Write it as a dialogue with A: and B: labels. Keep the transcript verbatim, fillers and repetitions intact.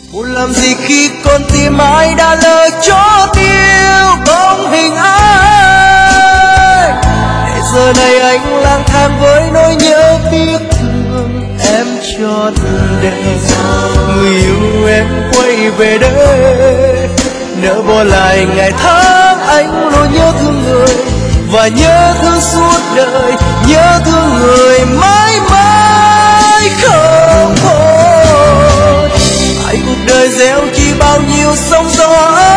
A: buồn làm gì khi con tim ai đã lỡ cho tiêu bóng hình ai, để giờ này anh lang thang với nỗi nhớ tiếc thương em trọn đời. Người yêu em quay về đây, nỡ bỏ lại ngày tháng anh luôn nhớ thương người, và nhớ thương suốt đời, nhớ thương người mãi mãi không thôi. Hãy cuộc đời gieo chỉ bao nhiêu sóng gió